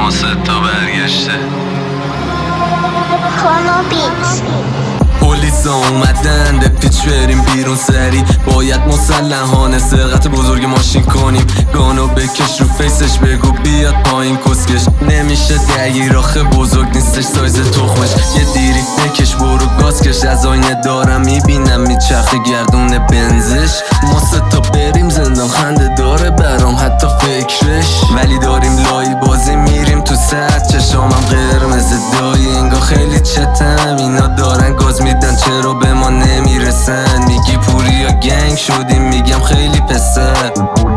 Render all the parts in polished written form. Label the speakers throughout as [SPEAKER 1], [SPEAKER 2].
[SPEAKER 1] ما ستا برگشته
[SPEAKER 2] کانو بیت.
[SPEAKER 3] پلیسا اومدن به پیچ بریم بیرون سری، باید مسلحانه سرقت بزرگ ماشین کنیم. گانو بکش رو فیسش بگو بیاد پایین کسکش. نمیشه دگیر آخه بزرگ نیستش سایز تخمش. یه دیریف بکش برو گاز کش، از آینه دارم میبینم میچرخه گردون بنزش. ما ستا بریم زندان خنده داره برام حتی فکرش، ولی داریم لایی بازی میریم تو سر. چشامم قرمز دایی انگار خیلی چتم، اینا دارن گاز میدن چرا به ما نمیرسن. میگی پوری یا گنگ شدیم میگم خیلی پسر.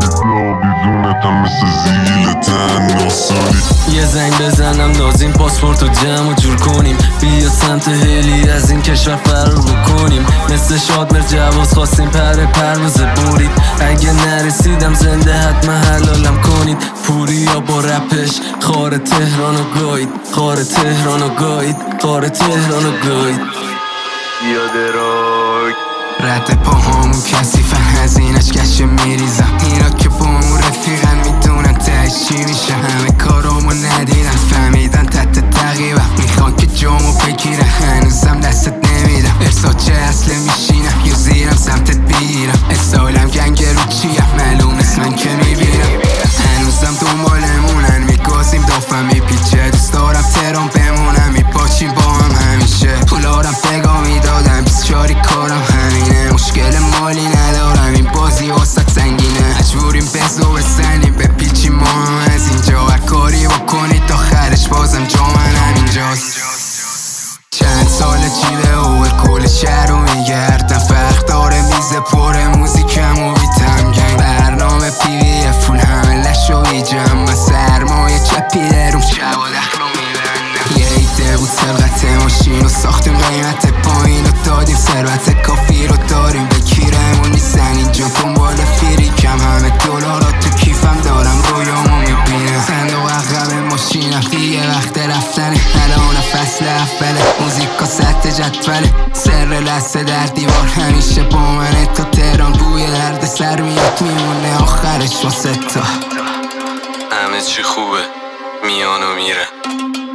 [SPEAKER 3] یه زنگ بزنم نازیم پاسپورتو جمع و جور کنیم، بیا سمت هلی از این کشور فرار بکنیم. مثل شادمر جواز خواستیم پرواز برید، اگه نرسیدم زنده حتما حلالم کنید. پوریا با رپش خار تهرانو گاید، خار تهرانو گاید، خار تهرانو گاید.
[SPEAKER 1] یاد راک
[SPEAKER 4] رد پاهامون کثیفه هزینش کشه میریزم. اینا که با اون رفیقن میدونن تهش چی میشه. همه کارامو ندیدن فهمیدن تحت تقیبم، میخوان که جامو بگیره هنوزم دستت نمیدم. ارساچه اصله میشینم یا زیرم سمتت بگیرم. استایلم گنگ رو چیم معلوم نیست من که میبینم. هنوزم دنبالمونن میگازیم دافم میپیچه. دوست دارم تهران بمونم میپاچیم با هم همیشه. پولارم بگا میدادم 24 کارم همینه. مشکل مالی ندارم این بازی واسط سنگینه. مجبوریم بزو بزنیم بپیچیم ما هم از اینجا. هر کاری بکنید آخرش بازم جا من همینجاست. چند سال جیبه اوور کل شهر رو میگردم. فرق داره میز پر موزیکم و بیتمگن. برنامه پیوی فول همه لشو ایجم. و سرمایه چپی دروم شب و دخ رو میبندم. یه ایده بود سرقت ماشین و ساختیم قیمت پایین و دادیم ثروت کافی رو داریم بگیرمون نیستن اینجا. دنبال فریکم همه دلارات تو کیفم دارم رویامو میبینم. صندوق عقب ماشینم دیگه وقت رفتنه. الان فصل اوله موزیکا سطح جدوله. سر لسه در دیوار همیشه با منه. تا تهران بوی درد سر میاد میمونه آخرش واسه تا.
[SPEAKER 1] همه چی خوبه میان و میره.